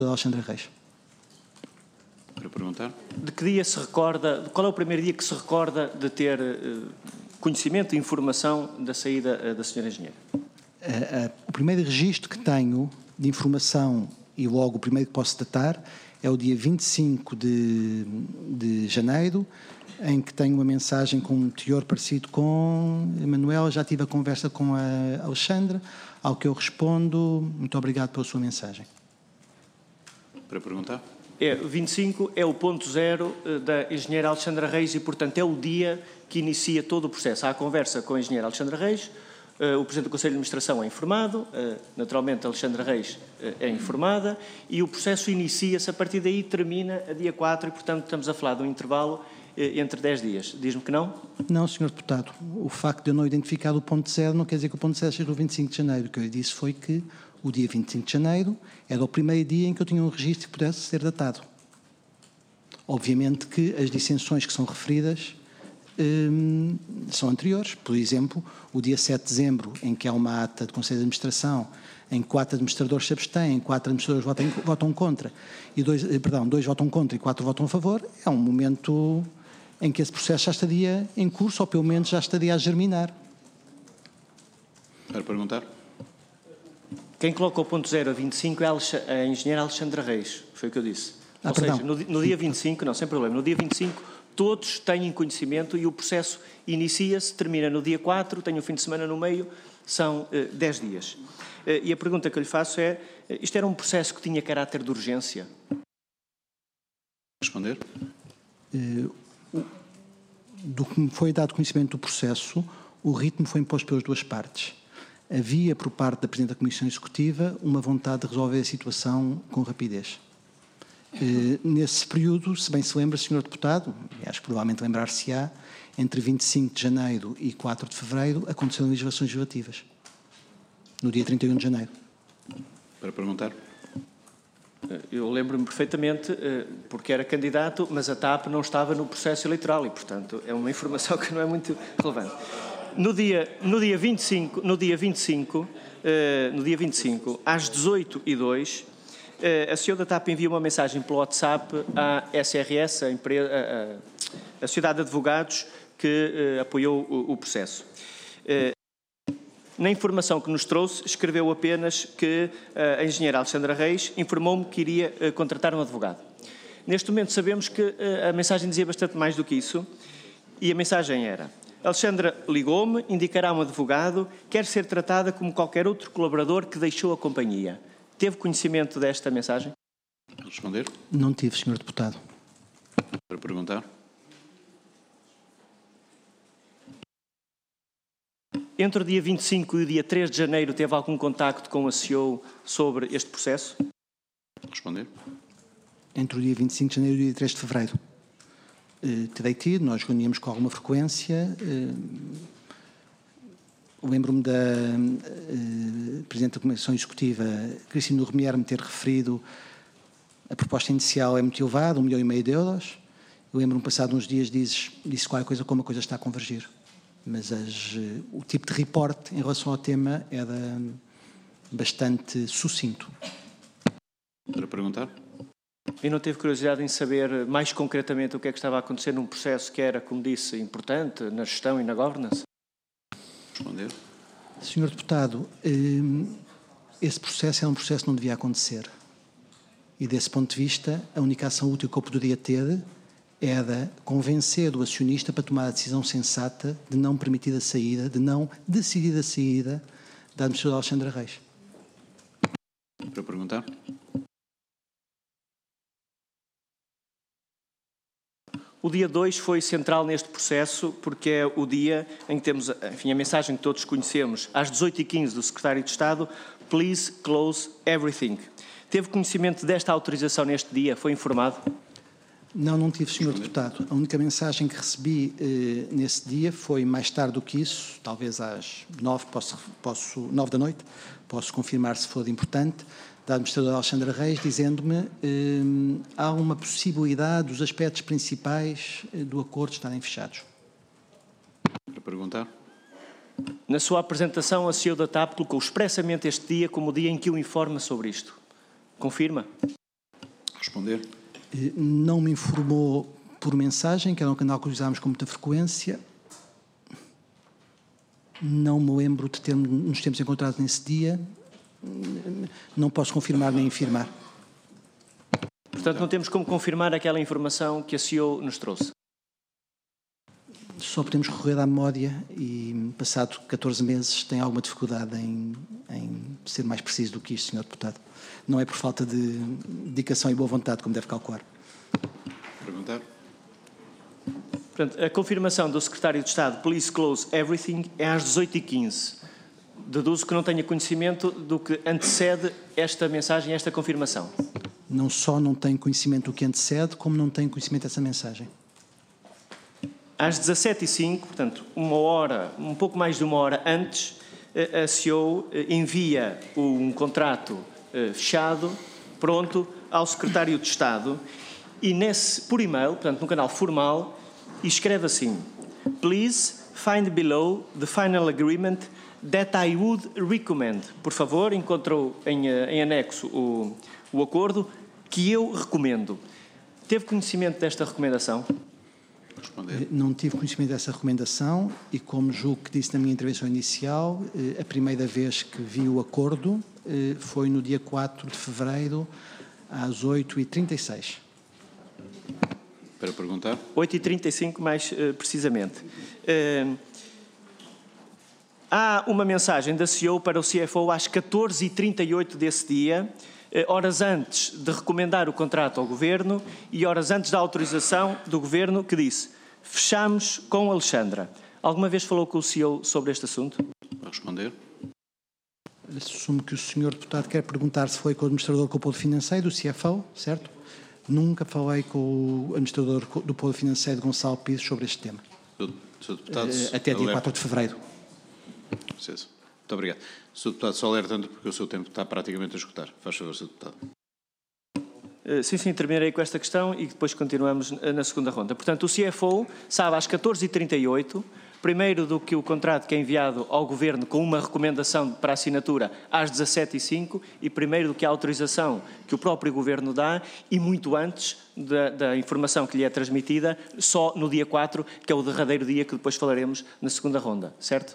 Alexandra Reis. Para perguntar. De que dia se recorda, qual é o primeiro dia que se recorda de ter conhecimento e informação da saída da senhora engenheira? O primeiro registro que tenho de informação, e logo o primeiro que posso datar, é o dia 25 de janeiro, em que tenho uma mensagem com um teor parecido com Manuel. Já tive a conversa com a Alexandra, ao que eu respondo: muito obrigado pela sua mensagem. Para perguntar. 25 é o ponto zero da engenheira Alexandra Reis e, portanto, é o dia que inicia todo o processo. Há a conversa com a engenheira Alexandra Reis, o Presidente do Conselho de Administração é informado, naturalmente a Alexandra Reis é informada, e o processo inicia-se, a partir daí termina a dia 4 e, portanto, estamos a falar de um intervalo entre 10 dias. Diz-me que não? Não, Sr. Deputado. O facto de eu não identificar o ponto zero não quer dizer que o ponto zero seja o 25 de janeiro. O que eu lhe disse foi que o dia 25 de janeiro era o primeiro dia em que eu tinha um registro que pudesse ser datado. Obviamente que as dissensões que são referidas são anteriores. Por exemplo, o dia 7 de dezembro, em que há uma ata de Conselho de Administração, em que 4 administradores se abstêm, 4 administradores votam contra, e 2 votam contra e 4 votam a favor, é um momento em que esse processo já estaria em curso, ou pelo menos já estaria a germinar. Para perguntar. Quem coloca o ponto zero a 25 é a engenheira Alexandra Reis, foi o que eu disse. Ou seja, no dia 25, não, sem problema, no dia 25 todos têm conhecimento e o processo inicia-se, termina no dia 4, tem o fim de semana no meio, são 10 dias. E a pergunta que eu lhe faço é, isto era um processo que tinha caráter de urgência? Responder. Do que me foi dado conhecimento do processo, o ritmo foi imposto pelas duas partes. Havia, por parte da Presidente da Comissão Executiva, uma vontade de resolver a situação com rapidez. Nesse período, se bem se lembra, Sr. Deputado, e acho que provavelmente lembrar-se-á, entre 25 de janeiro e 4 de fevereiro aconteceram legislações legislativas, no dia 31 de janeiro. Para perguntar. Eu lembro-me perfeitamente, porque era candidato, mas a TAP não estava no processo eleitoral e, portanto, é uma informação que não é muito relevante. No dia 25, às 18h02, a senhora da TAP envia uma mensagem pelo WhatsApp à SRS, a Sociedade de Advogados, que apoiou o processo. Na informação que nos trouxe, escreveu apenas que a engenheira Alexandra Reis informou-me que iria contratar um advogado. Neste momento sabemos que a mensagem dizia bastante mais do que isso, e a mensagem era: Alexandra ligou-me, indicará um advogado, quer ser tratada como qualquer outro colaborador que deixou a companhia. Teve conhecimento desta mensagem? Responder. Não tive, Sr. Deputado. Para perguntar. Entre o dia 25 e o dia 3 de janeiro teve algum contacto com a CEO sobre este processo? Responder. Entre o dia 25 de janeiro e o dia 3 de fevereiro. Terei tido, nós reuníamos com alguma frequência. Lembro-me da Presidente da Comissão Executiva, Cristina Romier, me ter referido a proposta inicial é muito elevada, 1,5 milhão de euros. Eu lembro-me, passado uns dias, disse qualquer coisa como a coisa está a convergir. Mas o tipo de reporte em relação ao tema era bastante sucinto. Para perguntar. E não teve curiosidade em saber mais concretamente o que é que estava a acontecer num processo que era, como disse, importante na gestão e na governance? Responder. Sr. Deputado, esse processo é um processo que não devia acontecer. E, desse ponto de vista, a única ação útil que eu poderia ter era convencer o acionista para tomar a decisão sensata de não permitir a saída, de não decidir a saída da administradora Alexandra Reis. Para perguntar. O dia 2 foi central neste processo porque é o dia em que temos, enfim, a mensagem que todos conhecemos, às 18h15 do Secretário de Estado: Please close everything. Teve conhecimento desta autorização neste dia? Foi informado? Não tive, Sr. Deputado. A única mensagem que recebi nesse dia foi mais tarde do que isso, talvez às 9 da noite, posso confirmar se for importante, da administradora Alexandra Reis, dizendo-me há uma possibilidade dos aspectos principais do acordo estarem fechados. Para perguntar. Na sua apresentação, a CEO da TAP colocou expressamente este dia como o dia em que o informa sobre isto. Confirma? Responder. Não me informou por mensagem, que era um canal que usámos com muita frequência. Não me lembro de nos termos encontrado nesse dia. Não posso confirmar nem afirmar. Portanto, não temos como confirmar aquela informação que a CEO nos trouxe. Só podemos recorrer à memória e, passado 14 meses, tem alguma dificuldade em ser mais preciso do que isto, Sr. Deputado. Não é por falta de dedicação e boa vontade, como deve calcular. Perguntar. Portanto, a confirmação do Secretário de Estado, please close everything, é às 18h15. Deduzo que não tenha conhecimento do que antecede esta mensagem, esta confirmação. Não só não tenho conhecimento do que antecede, como não tenho conhecimento dessa mensagem. Às 17h05, portanto, um pouco mais de uma hora antes, a CEO envia um contrato fechado, pronto, ao Secretário de Estado e por e-mail, portanto, num canal formal, e escreve assim: Please find below the final agreement that I would recommend. Por favor, encontrou em anexo o acordo que eu recomendo. Teve conhecimento desta recomendação? Responder. Não tive conhecimento dessa recomendação e, como julgo que disse na minha intervenção inicial, a primeira vez que vi o acordo foi no dia 4 de fevereiro, às 8h36. Para perguntar. 8h35, mais precisamente. Há uma mensagem da CEO para o CFO às 14h38 desse dia, horas antes de recomendar o contrato ao Governo e horas antes da autorização do Governo, que disse: fechamos com Alexandra. Alguma vez falou com o CEO sobre este assunto? Para responder. Assumo que o Sr. Deputado quer perguntar se foi com o Administrador do Polo Financeiro, do CFO, certo? Nunca falei com o Administrador do Polo Financeiro, Gonçalo Pires, sobre este tema. Sr. Deputado, até dia 4 de fevereiro. Muito obrigado. Sr. Deputado, só alertando porque o seu tempo está praticamente a esgotar. Faz favor, Sr. Deputado. Sim, terminarei com esta questão e depois continuamos na segunda ronda. Portanto, o CFO sabe às 14h38, primeiro do que o contrato que é enviado ao Governo com uma recomendação para assinatura às 17h05 e primeiro do que a autorização que o próprio Governo dá e muito antes da informação que lhe é transmitida, só no dia 4, que é o derradeiro dia que depois falaremos na segunda ronda, certo?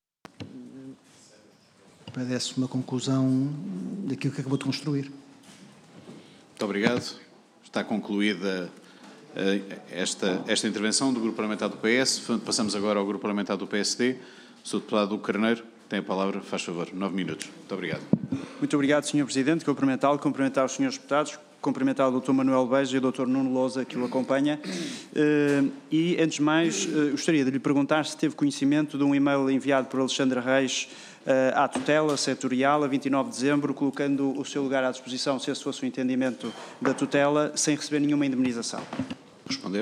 Parece uma conclusão daquilo que acabou de construir. Muito obrigado. Está concluída esta intervenção do Grupo Parlamentar do PS. Passamos agora ao Grupo Parlamentar do PSD. O Sr. Deputado Hugo Carneiro tem a palavra, faz favor, 9 minutos. Muito obrigado. Muito obrigado, Sr. Presidente. Cumprimentar os Srs. Deputados, cumprimentar o Dr. Manuel Beja e o Dr. Nuno Lousa, que o acompanha. E, antes de mais, gostaria de lhe perguntar se teve conhecimento de um e-mail enviado por Alexandra Reis à tutela setorial, a 29 de dezembro, colocando o seu lugar à disposição, se esse fosse o entendimento da tutela, sem receber nenhuma indemnização. Responder.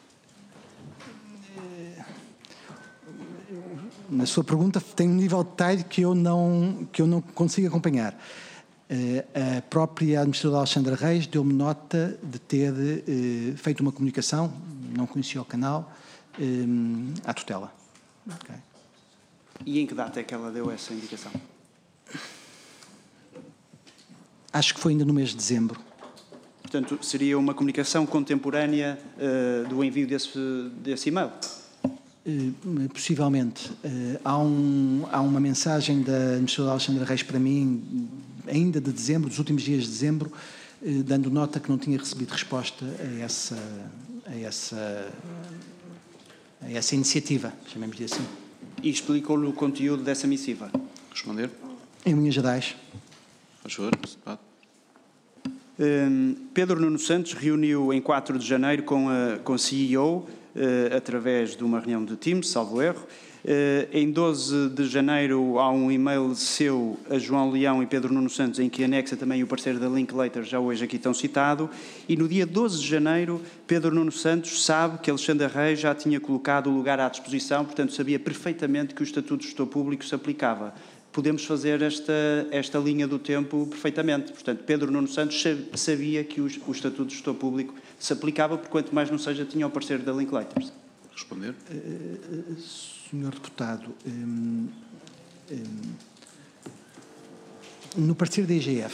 Na sua pergunta tem um nível de detalhe que eu não consigo acompanhar. A própria administradora Alexandra Reis deu-me nota de ter feito uma comunicação, não conhecia o canal, à tutela. Okay. E em que data é que ela deu essa indicação? Acho que foi ainda no mês de dezembro. Portanto, seria uma comunicação contemporânea do envio desse e-mail? Possivelmente. Há uma mensagem da administradora Alexandra Reis para mim, ainda de dezembro, dos últimos dias de dezembro, dando nota que não tinha recebido resposta a essa iniciativa, chamemos-lhe assim. E explicou-lhe o conteúdo dessa missiva? Responder. Em linhas gerais. Faz favor, Sr. Deputado. Pedro Nuno Santos reuniu em 4 de janeiro com a CEO, através de uma reunião de Teams, salvo erro. Em 12 de janeiro há um e-mail seu a João Leão e Pedro Nuno Santos, em que anexa também o parceiro da Linklater, já hoje aqui tão citado. E no dia 12 de janeiro, Pedro Nuno Santos sabe que Alexandra Reis já tinha colocado o lugar à disposição, portanto sabia perfeitamente que o Estatuto de Gestor Público se aplicava. Podemos fazer esta linha do tempo perfeitamente. Portanto, Pedro Nuno Santos sabia que o Estatuto de Gestor Público se aplicava, por quanto mais não seja, tinha o parceiro da Linklater. Responder. Senhor Deputado, no parecer da IGF,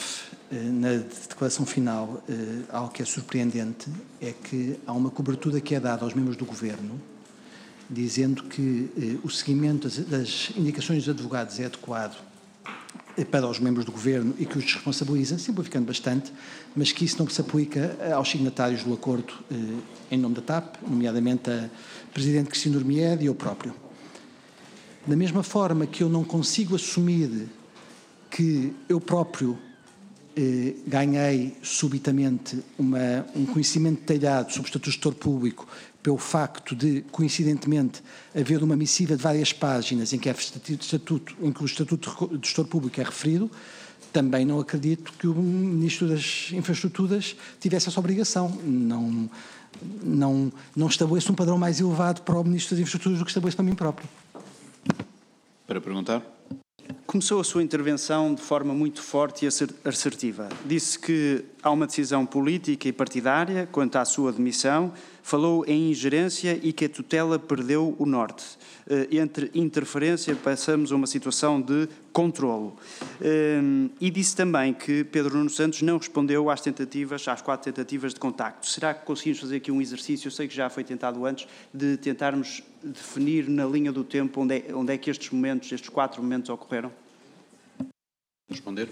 na declaração final, algo que é surpreendente, é que há uma cobertura que é dada aos membros do Governo, dizendo que o seguimento das indicações dos advogados é adequado para os membros do Governo e que os responsabiliza, simplificando bastante, mas que isso não se aplica aos signatários do acordo em nome da TAP, nomeadamente a Presidente Cristina Urmiede e eu próprio. Da mesma forma que eu não consigo assumir que eu próprio ganhei subitamente um conhecimento detalhado sobre o Estatuto de Gestor Público pelo facto de, coincidentemente, haver uma missiva de várias páginas em que o Estatuto de Gestor Público é referido, também não acredito que o Ministro das Infraestruturas tivesse essa obrigação. Não estabeleço um padrão mais elevado para o Ministro das Infraestruturas do que estabeleço para mim próprio. Para perguntar. Começou a sua intervenção de forma muito forte e assertiva. Disse que há uma decisão política e partidária quanto à sua demissão, falou em ingerência e que a tutela perdeu o norte. Entre interferência passamos a uma situação de controlo. E disse também que Pedro Nuno Santos não respondeu às 4 tentativas de contacto. Será que conseguimos fazer aqui um exercício, eu sei que já foi tentado antes, de tentarmos definir na linha do tempo onde é que estes 4 momentos ocorreram? Responder.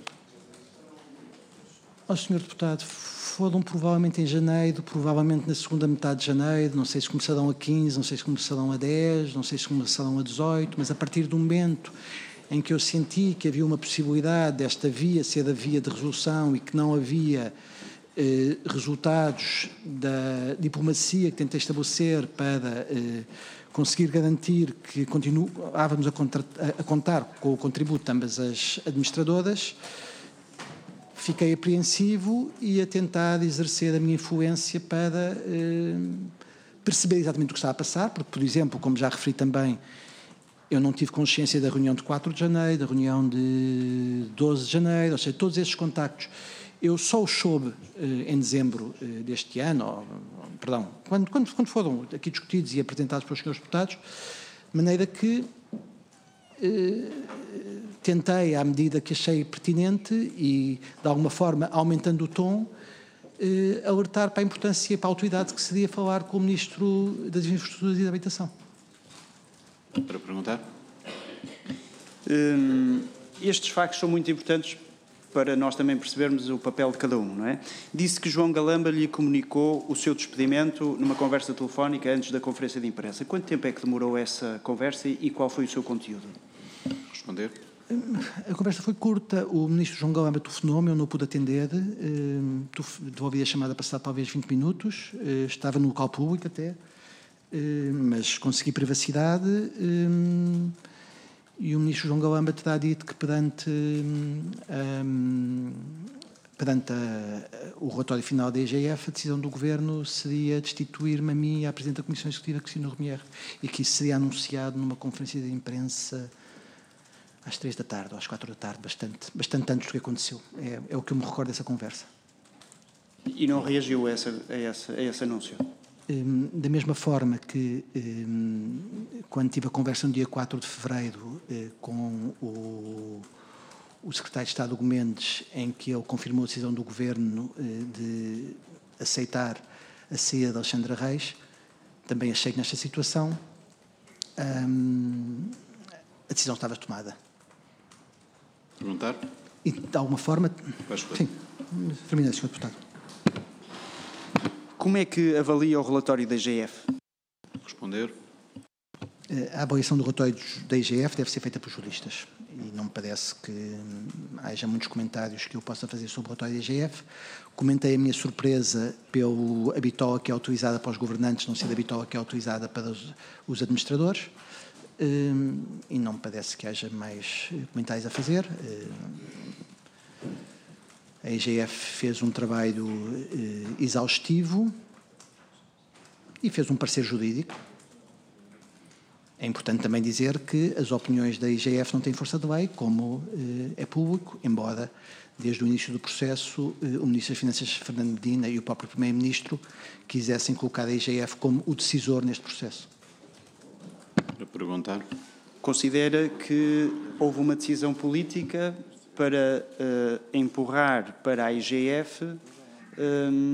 Sr. Deputado, foram provavelmente em janeiro, provavelmente na segunda metade de janeiro, não sei se começarão a 15, não sei se começarão a 10, não sei se começarão a 18, mas a partir do momento em que eu senti que havia uma possibilidade desta via ser a via de resolução e que não havia resultados da diplomacia que tentei estabelecer para conseguir garantir que continuávamos a contar com o contributo de ambas as administradoras, fiquei apreensivo e a tentar exercer a minha influência para perceber exatamente o que está a passar, porque, por exemplo, como já referi também, eu não tive consciência da reunião de 4 de janeiro, da reunião de 12 de janeiro, ou seja, todos esses contactos. Eu só os soube em dezembro deste ano, quando foram aqui discutidos e apresentados pelos senhores deputados, de maneira que tentei, à medida que achei pertinente e, de alguma forma, aumentando o tom, alertar para a importância e para a autoridade que seria falar com o Ministro das Infraestruturas e da Habitação. Para perguntar. Estes factos são muito importantes para nós também percebermos o papel de cada um, não é? Disse que João Galamba lhe comunicou o seu despedimento numa conversa telefónica antes da conferência de imprensa. Quanto tempo é que demorou essa conversa e qual foi o seu conteúdo? Responder. A conversa foi curta. O Ministro João Galamba telefonou-me, eu não pude atender. Devolvi a chamada passada talvez 20 minutos. Estava no local público até, mas consegui privacidade. E o Ministro João Galamba terá dito que perante o relatório final da IGF, a decisão do Governo seria destituir-me a mim e à Presidente da Comissão Executiva, Cristina Urmiede, e que isso seria anunciado numa conferência de imprensa às 3 da tarde ou às 4 da tarde, bastante antes do que aconteceu. É o que eu me recordo dessa conversa. E não reagiu a esse anúncio? Da mesma forma que, quando tive a conversa no dia 4 de fevereiro com o secretário de Estado, Hugo Mendes, em que ele confirmou a decisão do Governo de aceitar a saída de Alexandra Reis, também achei que nesta situação a decisão estava tomada. Perguntar? E, de alguma forma... Sim, terminei, Sr. Deputado. Como é que avalia o relatório da IGF? Responder. A avaliação do relatório da IGF deve ser feita por juristas e não me parece que haja muitos comentários que eu possa fazer sobre o relatório da IGF. Comentei a minha surpresa pelo a bitola que é autorizada para os governantes não ser a bitola que é autorizada para os administradores e não me parece que haja mais comentários a fazer. A IGF fez um trabalho exaustivo e fez um parecer jurídico. É importante também dizer que as opiniões da IGF não têm força de lei, como é público, embora desde o início do processo o Ministro das Finanças, Fernando Medina, e o próprio Primeiro-Ministro quisessem colocar a IGF como o decisor neste processo. Para perguntar. Considera que houve uma decisão política para empurrar para a IGF